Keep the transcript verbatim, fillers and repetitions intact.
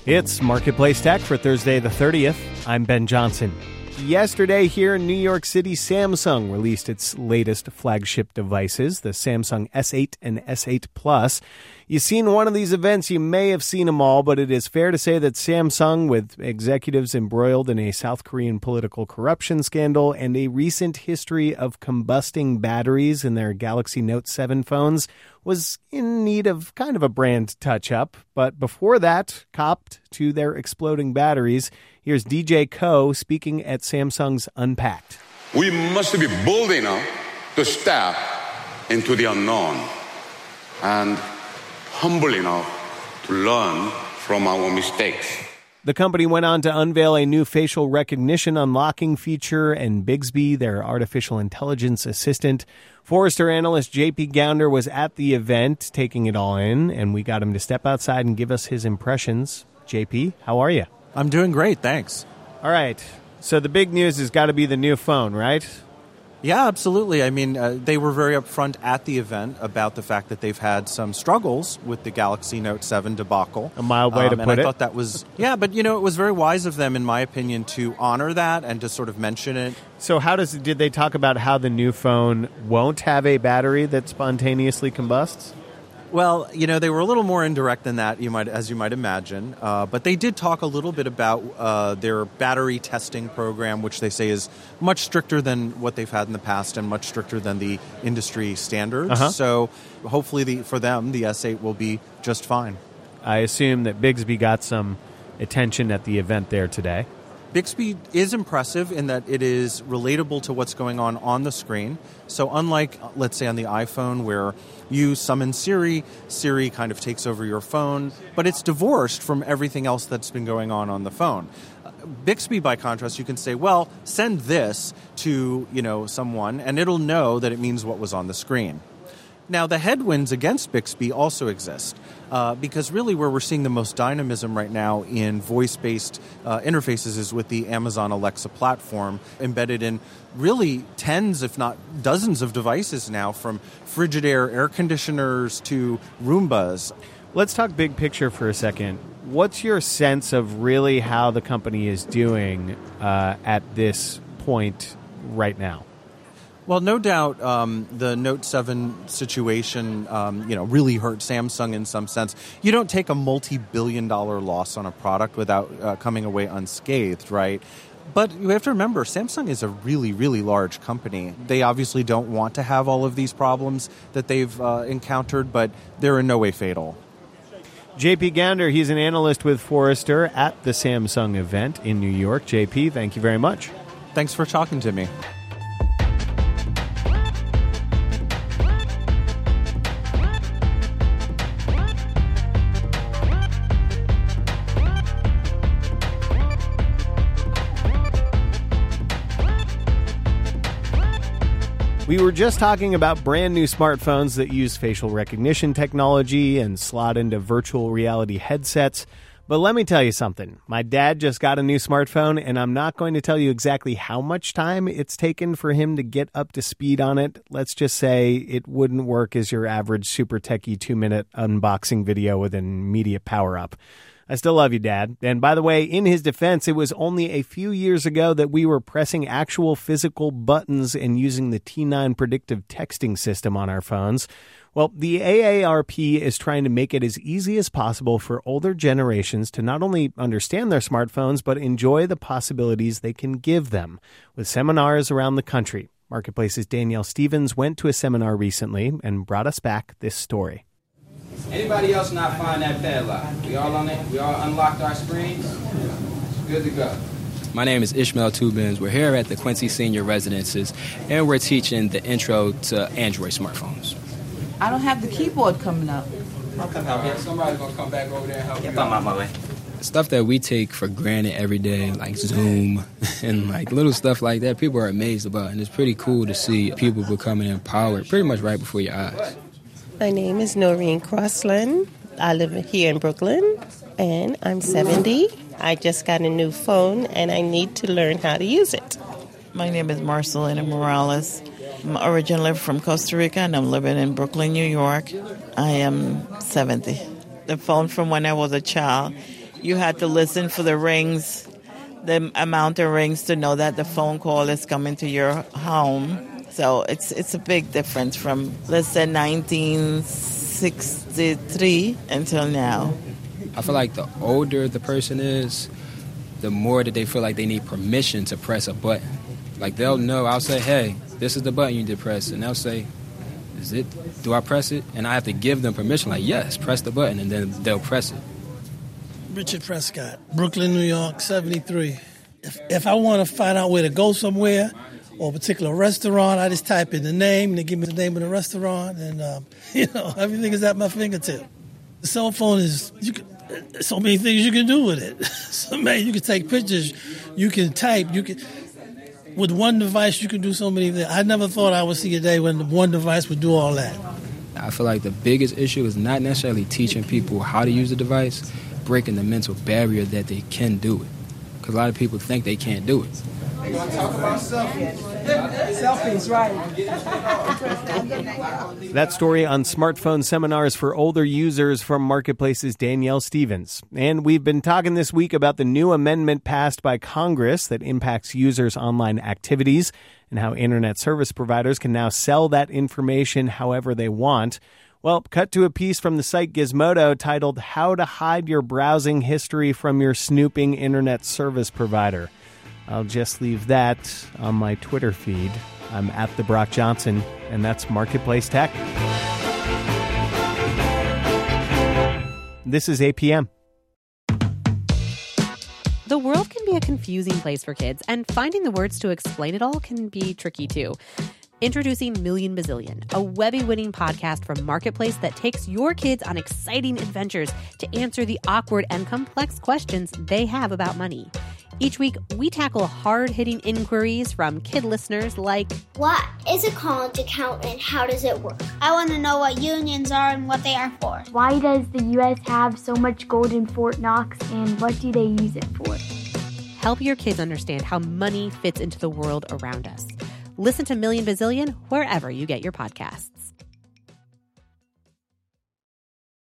It's Marketplace Tech for Thursday the thirtieth. I'm Ben Johnson. Yesterday here in New York City, Samsung released its latest flagship devices, the Samsung S eight and S eight Plus. You've seen one of these events, you may have seen them all, but it is fair to say that Samsung, with executives embroiled in a South Korean political corruption scandal and a recent history of combusting batteries in their Galaxy Note seven phones, was in need of kind of a brand touch-up. But before that, copped to their exploding batteries. Here's D J Ko speaking at Samsung's Unpacked. We must be bold enough to step into the unknown and humble enough to learn from our mistakes. The company went on to unveil a new facial recognition unlocking feature and Bixby, their artificial intelligence assistant. Forrester analyst J P Gounder was at the event taking it all in, and we got him to step outside and give us his impressions. J P, how are you? I'm doing great, thanks. All right. So the big news has got to be the new phone, right? Yeah, absolutely. I mean, uh, they were very upfront at the event about the fact that they've had some struggles with the Galaxy Note seven debacle. A mild way um, to put and I it. I thought that was, yeah, but, you know, it was very wise of them, in my opinion, to honor that and to sort of mention it. So how does did they talk about how the new phone won't have a battery that spontaneously combusts? Well, you know, they were a little more indirect than that, you might, as you might imagine. Uh, but they did talk a little bit about uh, their battery testing program, which they say is much stricter than what they've had in the past and much stricter than the industry standards. Uh-huh. So hopefully the, for them, the S eight will be just fine. I assume that Bixby got some attention at the event there today. Bixby is impressive in that it is relatable to what's going on on the screen. So unlike, let's say, on the iPhone where you summon Siri, Siri kind of takes over your phone, but it's divorced from everything else that's been going on on the phone. Bixby, by contrast, you can say, well, send this to, you know, someone, and it'll know that it means what was on the screen. Now, the headwinds against Bixby also exist uh, because really where we're seeing the most dynamism right now in voice-based uh, interfaces is with the Amazon Alexa platform embedded in really tens, if not dozens of devices now, from Frigidaire air conditioners to Roombas. Let's talk big picture for a second. What's your sense of really how the company is doing uh, at this point right now? Well, no doubt um, the Note seven situation, um, you know, really hurt Samsung in some sense. You don't take a multi-billion dollar loss on a product without uh, coming away unscathed, right? But you have to remember, Samsung is a really, really large company. They obviously don't want to have all of these problems that they've uh, encountered, but they're in no way fatal. J P Gounder, he's an analyst with Forrester at the Samsung event in New York. J P, thank you very much. Thanks for talking to me. We were just talking about brand new smartphones that use facial recognition technology and slot into virtual reality headsets. But let me tell you something. My dad just got a new smartphone, and I'm not going to tell you exactly how much time it's taken for him to get up to speed on it. Let's just say it wouldn't work as your average super techie two-minute unboxing video with an immediate power-up. I still love you, Dad. And by the way, in his defense, it was only a few years ago that we were pressing actual physical buttons and using the T nine predictive texting system on our phones. Well, the A A R P is trying to make it as easy as possible for older generations to not only understand their smartphones, but enjoy the possibilities they can give them with seminars around the country. Marketplace's Danielle Stevens went to a seminar recently and brought us back this story. Anybody else not find that padlock? We all on it? We all unlocked our screens? Good to go. My name is Ishmael Tubins. We're here at the Quincy Senior Residences, and we're teaching the intro to Android smartphones. I don't have the keyboard coming up. I'll come help you. Somebody's going to come back over there and help you. I'm on my way. Stuff that we take for granted every day, like Zoom and like little stuff like that, people are amazed about, and it's pretty cool to see people becoming empowered pretty much right before your eyes. My name is Noreen Crossland. I live here in Brooklyn, and I'm seventy. I just got a new phone, and I need to learn how to use it. My name is Marcelina Morales. I'm originally from Costa Rica, and I'm living in Brooklyn, New York. I am seventy. The phone from when I was a child, you had to listen for the rings, the amount of rings to know that the phone call is coming to your home. So it's it's a big difference from, let's say, nineteen sixty-three until now. I feel like the older the person is, the more that they feel like they need permission to press a button. Like they'll know, I'll say, hey, this is the button you need to press. And they'll say, is it, do I press it? And I have to give them permission, like, yes, press the button, and then they'll press it. Richard Prescott, Brooklyn, New York, seventy-three. If, if I want to find out where to go somewhere or a particular restaurant, I just type in the name, and they give me the name of the restaurant, and, um, you know, everything is at my fingertip. The cell phone is, you can, so many things you can do with it. So, man, you can take pictures, you can type, you can... With one device, you can do so many things. I never thought I would see a day when one device would do all that. I feel like the biggest issue is not necessarily teaching people how to use the device, breaking the mental barrier that they can do it. Because a lot of people think they can't do it. You want to talk about selfies? Selfies, right. That story on smartphone seminars for older users from Marketplace's Danielle Stevens. And we've been talking this week about the new amendment passed by Congress that impacts users' online activities and how internet service providers can now sell that information however they want. Well, cut to a piece from the site Gizmodo titled How to Hide Your Browsing History from Your Snooping Internet Service Provider. I'll just leave that on my Twitter feed. I'm at the Brock Johnson, and that's Marketplace Tech. This is A P M. The world can be a confusing place for kids, and finding the words to explain it all can be tricky too. Introducing Million Bazillion, a Webby-winning podcast from Marketplace that takes your kids on exciting adventures to answer the awkward and complex questions they have about money. Each week, we tackle hard-hitting inquiries from kid listeners like, what is a college account and how does it work? I want to know what unions are and what they are for. Why does the U S have so much gold in Fort Knox, and what do they use it for? Help your kids understand how money fits into the world around us. Listen to Million Bazillion wherever you get your podcasts.